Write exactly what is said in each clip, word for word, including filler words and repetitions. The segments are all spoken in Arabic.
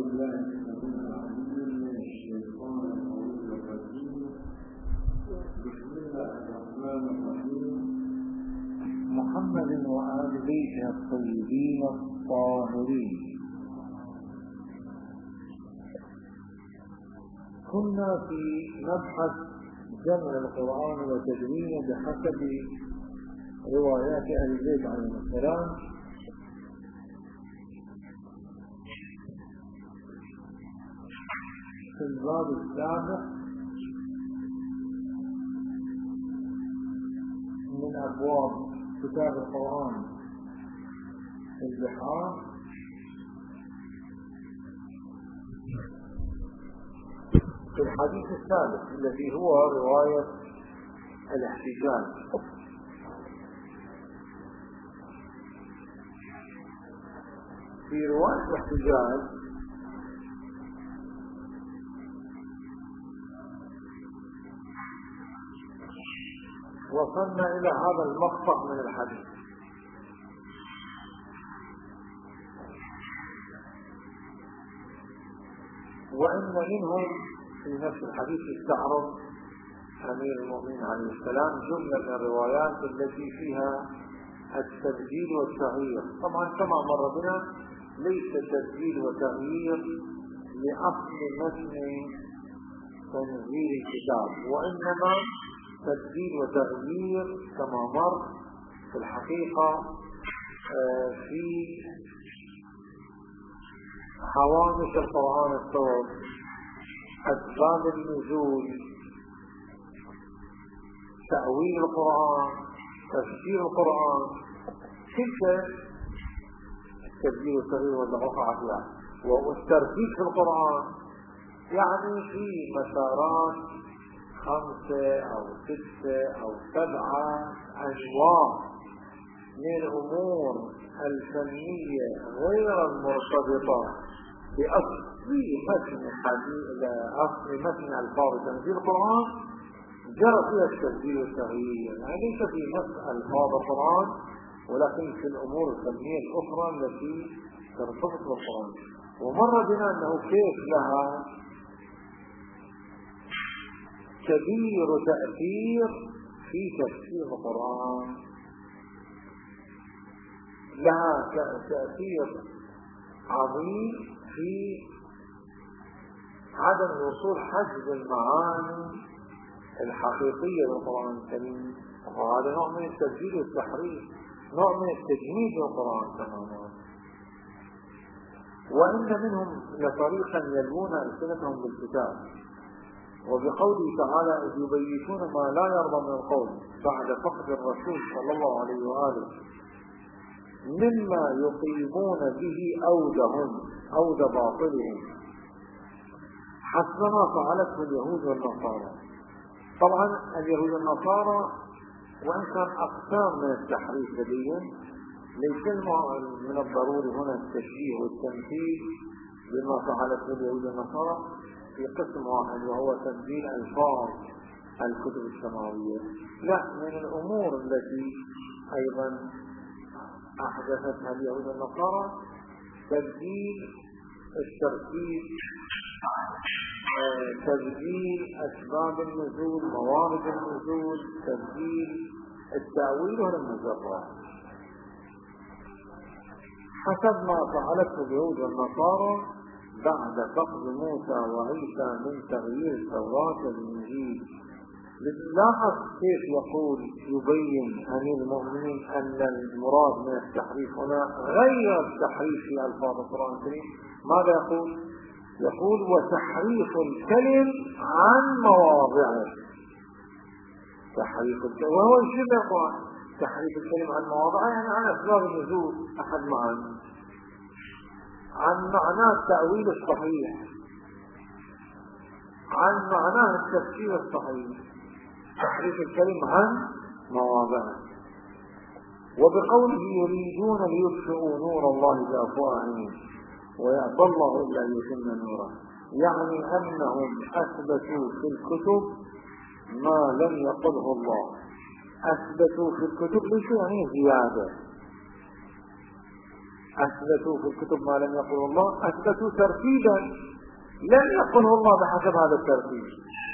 بالله من الشيطان الرجيم. بسم الله الرحمن الرحيم. محمد وآل بيته الطيبين الطاهرين. كنا في مبحث جمع القرآن وتدوينه بحسب روايات أهل البيت عليهم السلام، في الباب السابع من أبواب كتاب القرآن في البحار، في الحديث الثالث الذي هو رواية الاحتجاج. في رواية الاحتجاج وصلنا إلى هذا المقطع من الحديث: وإن منهم، في نفس الحديث استعرض أمير المؤمنين عليه السلام جملة من الروايات التي فيها التبديل والتغيير. طبعا كما مر بنا ليس تبديل وتغيير لأصل متن تنزيل الكتاب، وإنما تبديل وتغيير كما مر في الحقيقة في حوامش القرآن الصوت، أسباب النزول، تأويل القرآن، تفسير القرآن، كل التبديل والتغيير والوقع فيها، والترتيب في القرآن يعني في مسارات خمسة أو ستة أو سبعة أنواع من الأمور الفنية غير المرتبطة بأصل متن أصل متن ألفاظ تنزيل القرآن جرى فيها التبديل والتغيير، يعني ليس في نفس ألفاظ القرآن ولكن في الأمور الفنية الأخرى التي ترتبط بالقرآن. ومر بنا أنه كيف لها كبير تأثير في تفسير القرآن، لها تأثير عظيم في عدم وصول حجب المعاني الحقيقية للقرآن الكريم، وهذا نوع من التبديل والتحريف، نوع من التجميد للقرآن تماما. وإن منهم لطريقا يلوون ألسنتهم بالكتاب، وبقوله تعالى: إذ يبيتون ما لا يرضى من القول بعد فقد الرسول صلى الله عليه وآله مما يقيمون به أودهم أود باطلهم حسب ما فعلته اليهود والنصارى. طبعا اليهود والنصارى وإن كان أقسام من التحريف لديهم، ليس من الضروري هنا التشبيه والتمثيل بما فعلته اليهود والنصارى في قسم واحد وهو تبديل ألفاظ الكتب السماوية، لا، من الأمور التي أيضا أحدثتها اليهود والنصارى تبديل الترتيب، تبديل أسباب النزول، موارد النزول، تبديل التأويل والمجرد حسب ما فعلته اليهود والنصارى بعد فقد موسى وعيسى من تغيير التوراة والإنجيل. لاحظ كيف يقول يبين أمير المؤمنين أن المراد من التحريف هنا غير التحريف في ألفاظ القرآن الكريم. ماذا يقول؟ يقول: وتحريف الكلم عن مواضعه. تحريف الكلم وهو يشبه القرآن، تحريف الكلم عن مواضعه يعني عن أسباب النزول أحد معاني، عن معناه التأويل الصحيح، عن معناه التفسير الصحيح. تحريف الكلم عن مواضعه. وبقوله: يريدون ليطفئوا نور الله بأفواههم ويأبى الله إلا أن يتم نوره، يعني أنهم أثبتوا في الكتب ما لم يقله الله. أثبتوا في الكتب ليس يعني زيادة، أثبتوا في الكتب ما لم يقل الله، أثبتوا ترتيبا لم يقله الله بحسب هذا الترتيب،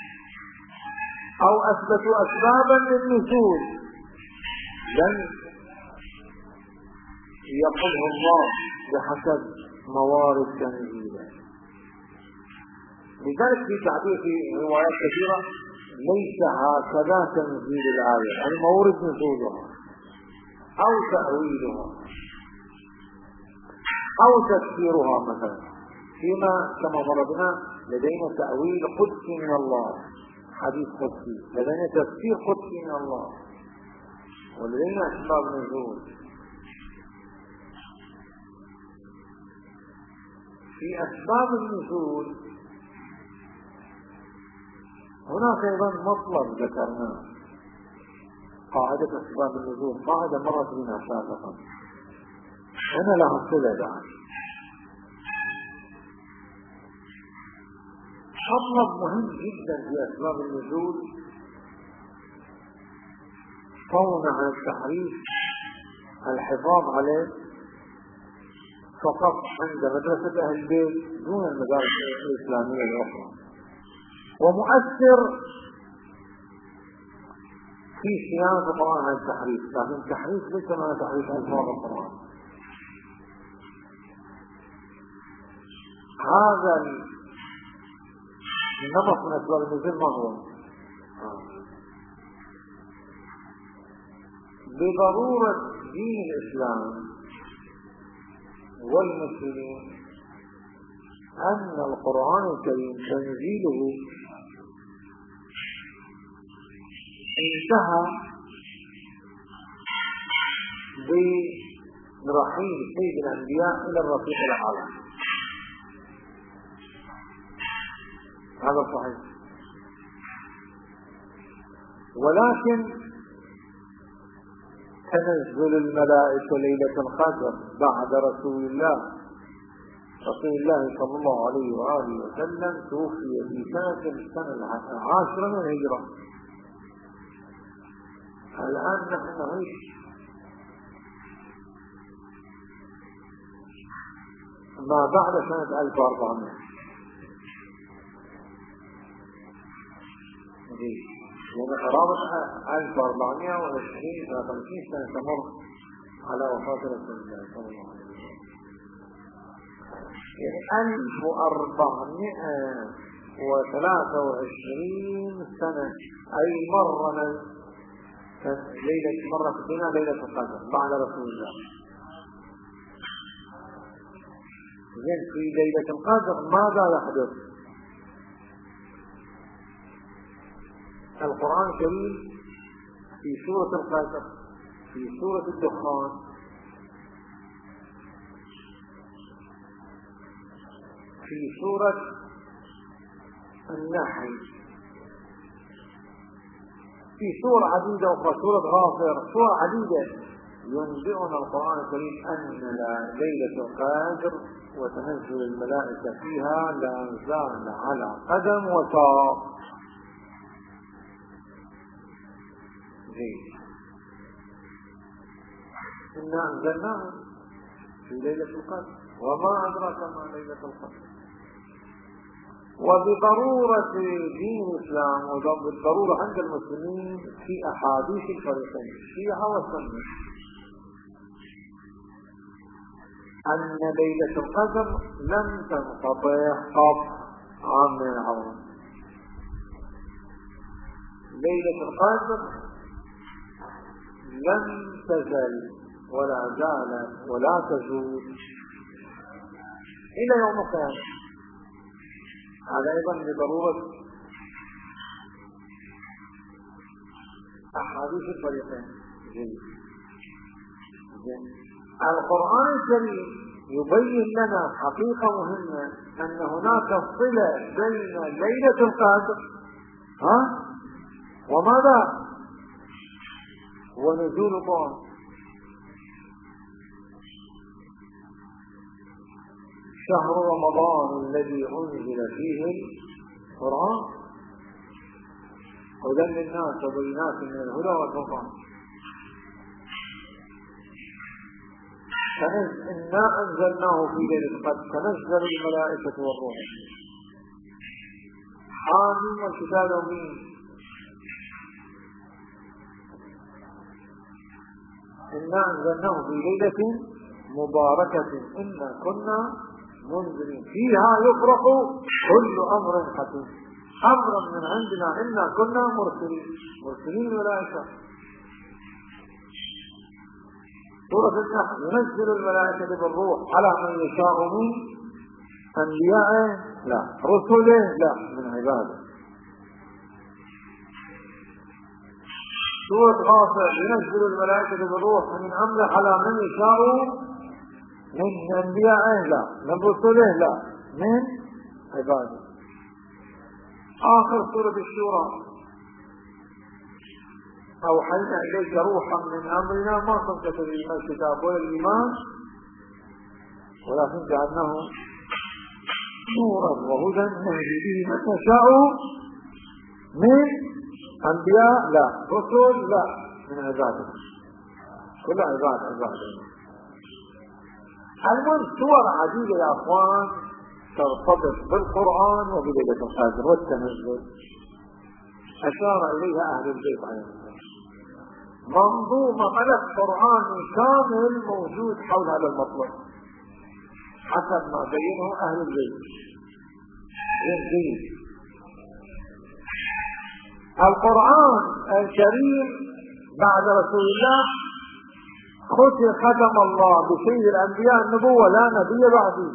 أو أثبتوا أسبابا للنزول لم يقله الله بحسب موارد تنزيله. لذلك في تعبير في روايات كثيرة ليس هكذا تنزيل الآية، يعني مورد نزولها أو تأويلها أو تفسيرها. مثلا فيما كما ضربنا لدينا تأويل قدسي من الله، حديث قدسي، لدينا تفسير قدسي من الله، ولدينا أسباب نزول. في أسباب النزول هناك أيضا مطلب ذكرناه، قاعدة أسباب النزول، قاعدة مرت بنا سابقا، هنا لها صلة بعد. مطلب مهم جدا في أسباب النزول صون عن التحريف، الحفاظ عليه فقط عند مدرسة أهل البيت دون المدارس الإسلامية الأخرى، ومؤثر في صيانة القرآن عن التحريف. لكن التحريف ليس معنى تحريف ألفاظ القرآن. هذا النمط من أسباب النزول ما هو؟ بضرورة دين الإسلام والمسلمين أن القرآن الكريم تنزيله انتهى برحيل سيد الأنبياء إلى الرفيق الأعلى. هذا صحيح، ولكن تنزل الملائكة ليلة القدر بعد رسول الله رسول الله صلى الله عليه وآله وسلم توفي في سنة السنة العاشرة من الهجرة. الآن نحن نعيش ما بعد سنة ألف وأربعمائة، يعني قرابة ألف وأربعمائة وعشرين إلى خمسين سنة تمر على وفاة رسول الله صلى الله عليه وسلم. يعني ألف وأربعمائة وثلاثة وعشرين سنة، أي مرة ليلة مرة فينا ليلة القدر بعد رسول الله. زين، في ليلة القدر ماذا يحدث؟ القرآن الكريم في سورة القدر، في سورة الدخان، في سورة النحل، في سورة عديدة أخرى، سورة غافر، سورة عديدة ينبئنا القرآن الكريم أن ليلة القدر وتنزل الملائكة فيها لا زال على قدم وساق. إنا أنزلناه في ليلة القدر وما أدراك ما ليلة القدر. وبضرورة دين الإسلام وبالضرورة عند المسلمين في أحاديث الفريقين الشيعة والسنة أن ليلة القدر لم تنقطع قط عام من العوام. ليلة القدر لم تزل ولا زالت ولا تزول إلى يوم القيامة. هذا أيضا بضرورة أحاديث الفريقين. القرآن الكريم يبين لنا حقيقة مهمة، أن هناك صلة بين ليلة القدر ها وماذا ونزول القرآن. شهر رمضان الذي أنزل فيه القرآن هدى للناس وبينات من الهدى والفرقان. إنا أنزلناه في ليلة القدر تنزل الملائكة والروح. حامين والكتاب المبين. إنا أنزلناه في ليلة مباركة إنا كنا منذرين فيها يفرق كل أمر حكيم. أمرا من عندنا إنا كنا مرسلين مرسلين الملائكة. سورة النحل ينزل الملائكة بالروح على من يشاء من أنبيائه لا رسله لا من عباده. سورة غافر ينزل الملائكة بالروح من أمره على من يشاء من أنبيائه لا من رسله لا من عباده. آخر سورة الشورى أوحينا إليك روحا من أمرنا ما كنت تدري ما الكتاب ولا الإيمان ولكن جعلناه نورا وهدى نهدي به من نشاء من أنبياء لا رسل لا من عباده كل عباد عباده. المهم سور عديدة يا أخوان ترتبط بالقرآن وبليلة القدر والتنزل أشار إليها أهل البيت عليهم السلام. منظومة ملف قرآني كامل موجود حول هذا المطلب حسب ما بينه أهل البيت. القرآن الكريم بعد رسول الله ختم الله بسيد الأنبياء النبوة لا نبي بعده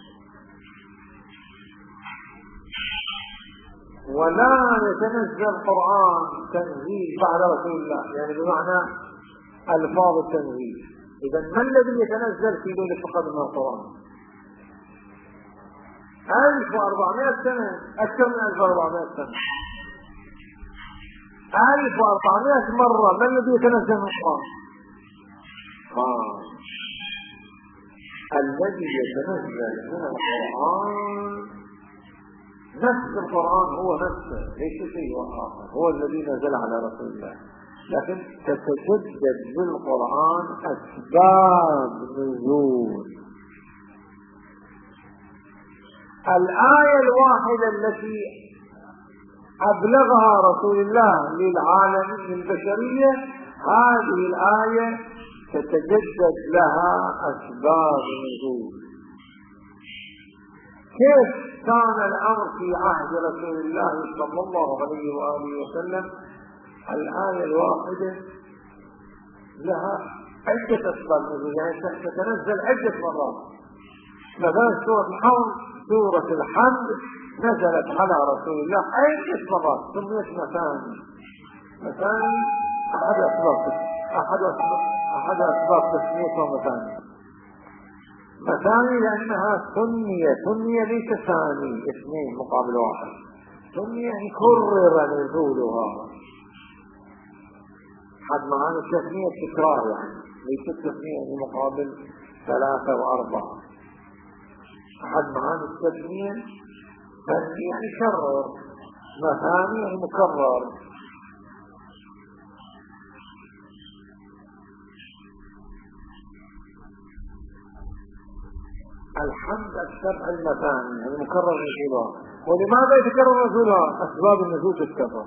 ولا يتنزل القرآن تنزيل بعد رسول الله يعني بمعنى ألفاظ التنزيل. إذا ما الذي يتنزل في ليلة القدر من القرآن؟ ألف وأربعمائة سنة أكثر من ألف وأربعمائة سنة ألف وأربعمائة مرة ما الذي يتنزل من القرآن؟ آه. الذي يتنزل من القرآن نفس القرآن هو نفسه ليس شيء آخر هو الذي نزل على رسول الله. لكن تتجدد للقرآن أسباب نزول. الآية الواحدة التي أبلغها رسول الله للعالمين البشرية هذه الآية تتجدد لها أسباب نزول. كيف كان الأمر في عهد رسول الله صلى الله عليه وآله وسلم؟ الآية الواحدة لها عدة أسباب نزول يعني تتنزل عدة مرات. مثلا سورة الحمد سورة الحمد نزلت على رسول الله عدة مرات سميت مثاني. مثاني أحد أسباب أحد أسباب أحد أسباب تسميتها مثاني. مثاني لأنها سنية سنية ليس ثاني اثنين مقابل واحد. سنية يعني كرر نزولها. حد معاني التثنية تكرار يعني ليس التثنية يعني مقابل ثلاثة وأربعة. حد معاني التثنية يعني كرر. مثاني يعني مكرر. الحمد السبع المثاني يعني مكرر نزولها. ولماذا يتكرر نزولها؟ أسباب النزول تتكرر.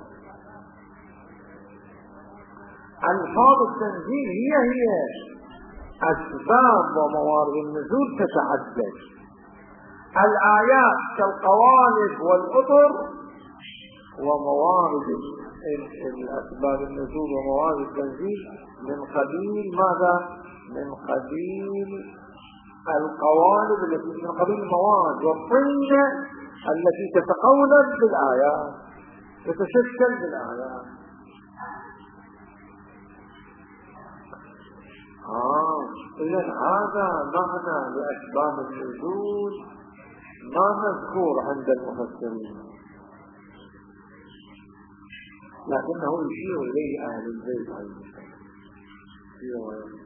ألفاظ التنزيل هي هي أسباب وموارد النزول تتعدد. الآيات كالقوالب والأطر وموارد الأسباب النزول وموارد التنزيل من قبيل ماذا؟ من قبيل القوالب التي من قبيل المواد والطينة التي تتقولب بالآيات تتشكل بالآيات. آه إذن هذا معنى لأسباب النزول ما مذكور عند المفسرين لكنه يشير إليه أهل البيت عليه السلام.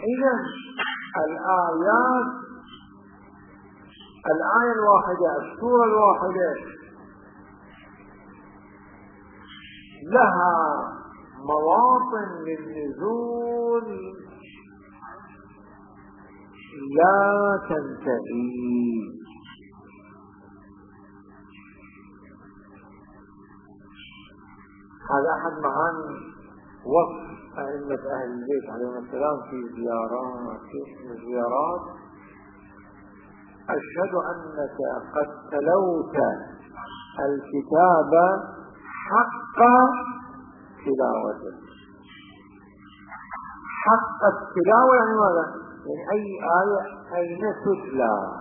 إذا الآيات الآية الواحدة السورة الواحدة لها مواطن للنزول لا تنتهي. هذا أحد معاني وصف أئمة أهل البيت عليهم السلام في زيارات في زيارات أشهد أنك قد تلوت الكتاب حق تلاوته. حق التلاوة يعني ماذا؟ يعني أي آية أين تتلى،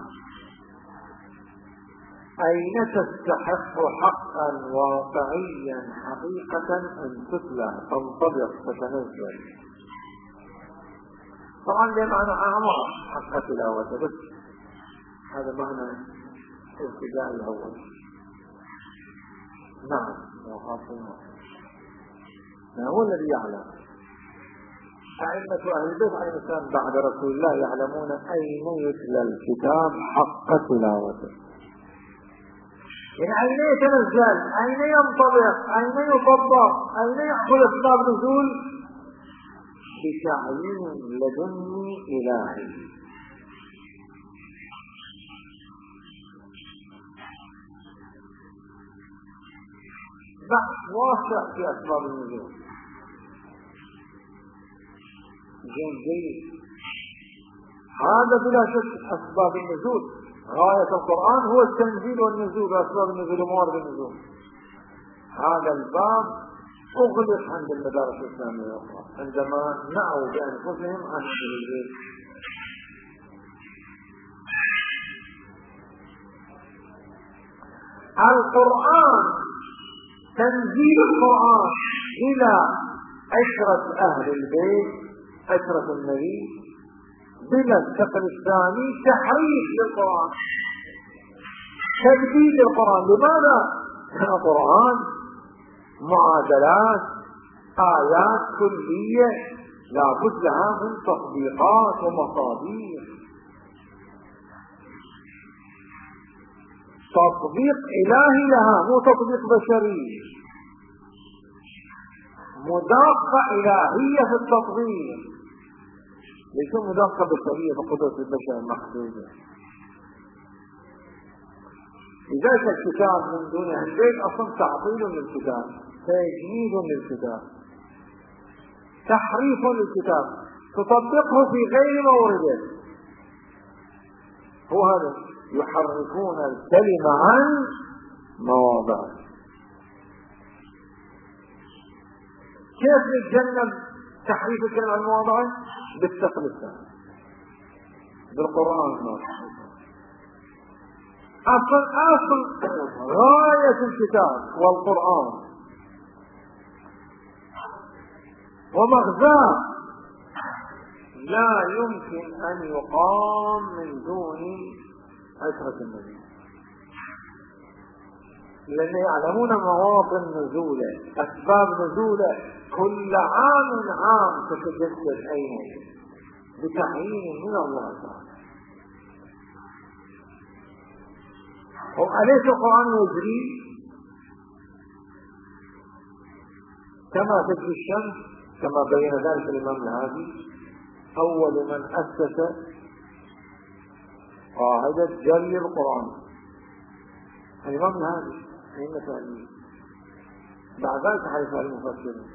أين تستحق حقا واقعيا حقيقة أن تتلى تنطبق تتنزل. طبعا ده معنى أعمق حق تلاوته، بس هذا معنى الابتداء الأول. نعم هو الذي يعلم. أئمة أهل البيت عليه السلام بعد رسول الله يعلمون أين يتلى الكتاب حق تلاوته، يعني أين يتنزل، أين ينطبق، أين يطبق، أين يحصل أسباب نزول بتعيين لدني إلهي. بحث واسع في أسباب النزول. جيد جيد هذا بلا شك أسباب النزول. غاية القرآن هو التنزيل والنزول وأسباب النزول وموارد النزول. هذا الباب أغلق عند المدارس الإسلامية الأخرى عندما نعوا بأنفسهم عن النزول. القرآن تنزيل القرآن إلى عشرة أهل البيت عشرة النبي بلا الشكل الثاني تحريف للقرآن، تجديد القرآن. لماذا؟ القرآن معادلات آيات كلية لا بد لها من تطبيقات ومصادر. تطبيق إلهي لها مو تطبيق بشري، مداقة إلهية في التطبيق، ليس مداقة بشرية بقدرة البشر المحدودة. لذلك الكتاب من دون البيت أصلا تعطيل للكتاب، تجميد للكتاب، تحريف للكتاب، تطبقه في غير مورده. هو هذا يحرفون الكلمة عن مواضعه. كيف نتجنب تحريف الكلمة عن مواضعه؟ بالثقل الثاني، بالقرآن الناطق. أصل أصل غاية الكتاب والقرآن ومغزاه لا يمكن أن يقام من دون عشرة النبي، لأن يعلمون مواطن نزوله، أسباب نزوله. كل عام عام تتجدد أين بتعيين من الله تعالى. وأليس القرآن يجري كما تجري الشمس، كما بين ذلك الإمام الهادي أول من أسس قاعدة جري القرآن الإمام الهادي أين فعليه. بعد ذلك حيث المفسرين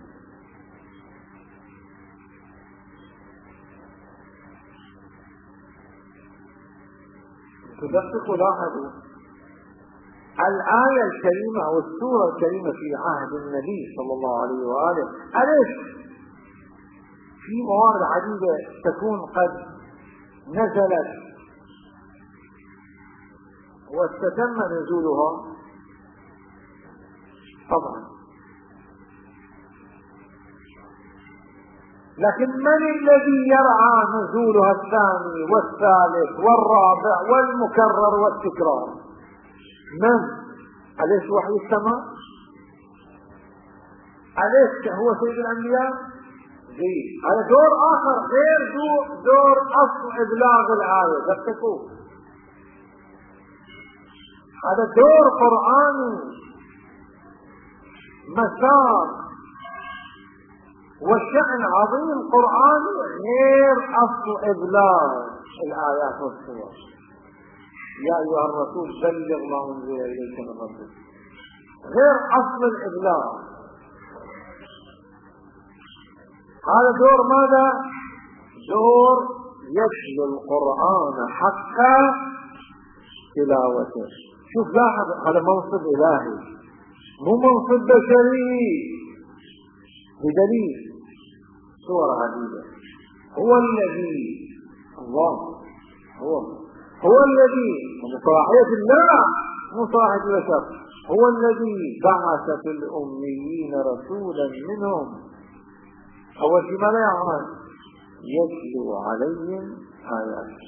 تدقق. لاحظوا الآية الكريمة أو السورة الكريمة في عهد النبي صلى الله عليه وآله أليس في موارد عديدة تكون قد نزلت واستتم نزولها؟ طبعا. لكن من الذي يرعى نزولها الثاني والثالث والرابع والمكرر والتكرار؟ من؟ أليس وحي السماء؟ أليس هو سيد الأنبياء؟ هذا دور آخر غير دور أصل إبلاغ الآية. دققوا، هذا دور قرآني مسار وشأن عظيم قرآني غير أصل إبلاغ الآيات والسور. يا أيها الرسول بلغ ما أنزل إليك من ربك، غير أصل الإبلاغ. هذا دور ماذا؟ دور يتلو القرآن حق تلاوته. شوف لاحظ، هذا منصب إلهي مو منصب بشري، بدليل صور عديدة. هو الذي الله هو هو الذي من صلاحية الله مو صلاحية البشر، هو الذي بعث في الأميين رسولا منهم. أول شيء ماذا يعمل؟ يتلو عليهم آياته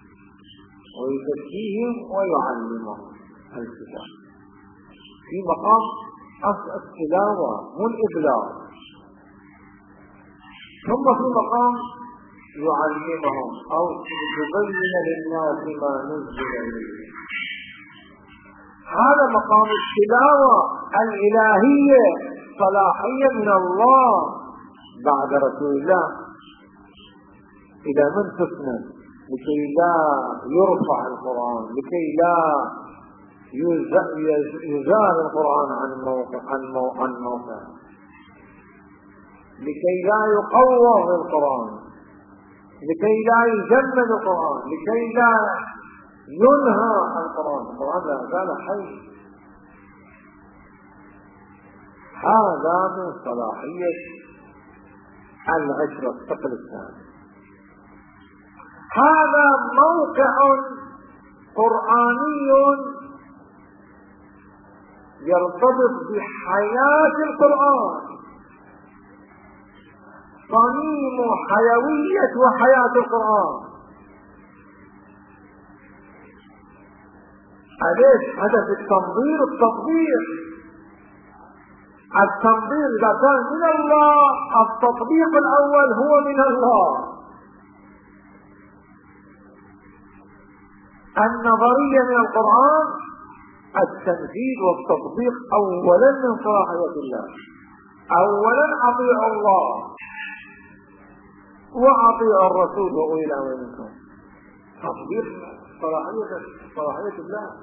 ويزكيهم ويعلمهم الكتاب. في مقام أصل التلاوة مو الإبلاغ، ثم في مقام يعلمهم أو يبين للناس ما نزل إليه. هذا مقام التلاوة الإلهية صلاحية من الله بعد رسول الله إلى من تسند، لكي لا يرفع القرآن، لكي لا يزال القرآن عن موقع عن موقع, عن موقع. لكي لا يقوض القرآن، لكي لا يجمد القرآن، لكي لا ينهى القرآن. القرآن لا زال حي. هذا من صلاحية العشرة الثقل الثاني. هذا موقع قرآني يرتبط بحياة القرآن، صميم حيوية وحياة القرآن. هذا هدف التنظير التطبيق. التنظير إذا كان من الله، التطبيق الأول هو من الله. النظرية من القرآن، التنفيذ والتطبيق أولا من صلاحية الله. أولا أطيعوا الله وأطيعوا الرسول وأولي الأمر منكم. تطبيق صلاحية صلاحية الله.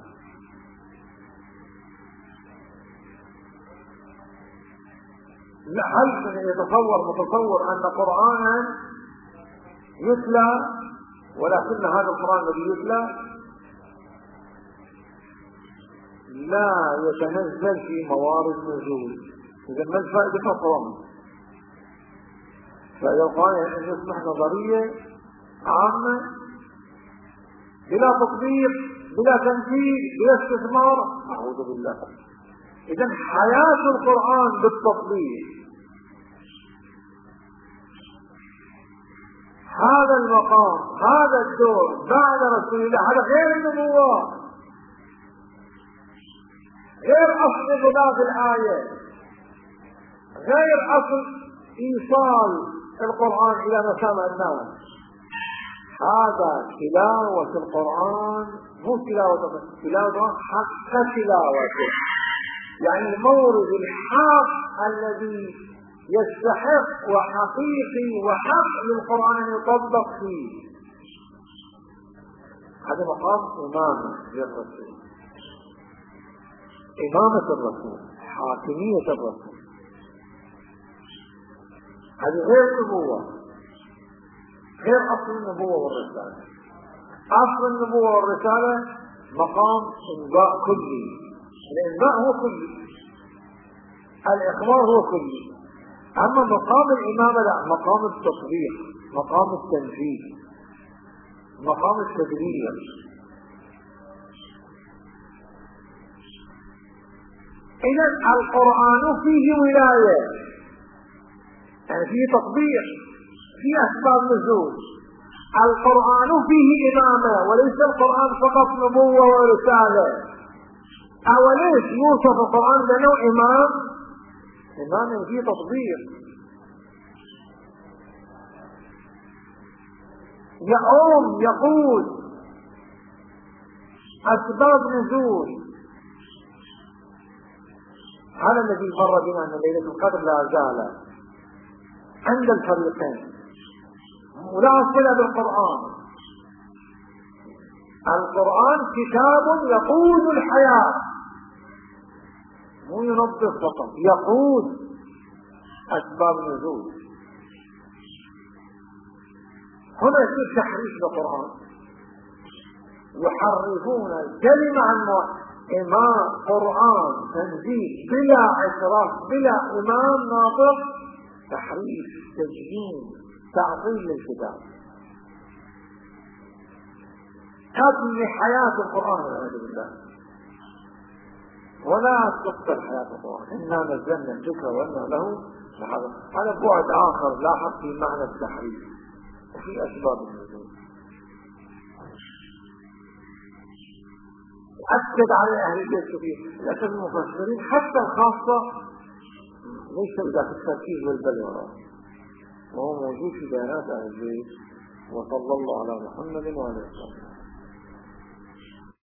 هل يتصور متصور أن قرآنا يتلى ولكن هذا القرآن الذي يتلى لا يتنزل في موارد نزول؟ إذا ما الفائدة من القرآن؟ فإذا قال أن يصبح نظرية عامة بلا تطبيق بلا تنفيذ بلا استثمار، أعوذ بالله. إذا حياة القرآن بالتطبيق. هذا المقام، هذا الدور بعد رسول الله، هذا غير النبوة، غير أصل بلاغ الآية، غير أصل إيصال القرآن إلى مسامع الناس. هذا تلاوة القرآن، مو تلاوة تلاوة حق تلاوته، يعني المورد الحق الذي يستحق وحقيقي وحق للقرآن يطبق فيه. هذا مقام إمامة للرسول، إمامة الرسول، حاكمية الرسول. هذه غير النبوة، غير أصل النبوة والرسالة. أصل النبوة والرسالة مقام إنباء كلي. الإنباء هو كلي، الإخبار هو كلي. أما مقام الإمامة لا، مقام التطبيق، مقام التنفيذ، مقام التدبير. إذا القرآن فيه ولاية، يعني فيه تطبيق، فيه أسباب نزول. القرآن فيه إمامة، وليس القرآن فقط نبوة ورسالة. أوليس يوصف القرآن لأنه إمام؟ إمام فيه تطبيق. يعوم يقول. أسباب نزول هذا الذي مر بنا أن ليلة القدر لا زال عند الفريقين، ولا صلة بالقرآن. القرآن كتاب يقود الحياة، مو ينظف فقط، يقود. أسباب نزول هنا يصير تحريف للقرآن، يحرفون الكلمة عن مواضعه. إمام قرآن تنزيل بلا اعتراف بلا إمام ناطق، تحريف، تجهيل، تعطيل للكتاب، تبني حياة القرآن والعياذ بالله، ولا تقتل حياة القرآن. إنا نزلنا الذكر وإنا له لحافظون. هذا بعد آخر لاحق في معنى التحريف وفي أسباب النزول. أكد على أهل البيت كثير، لكن المفسرين حتى الخاصة ليس ذاك التركيز والبلوى، وهو موجود في بيانات أهل البيت. وصلى الله على محمد وعلى آله وسلم.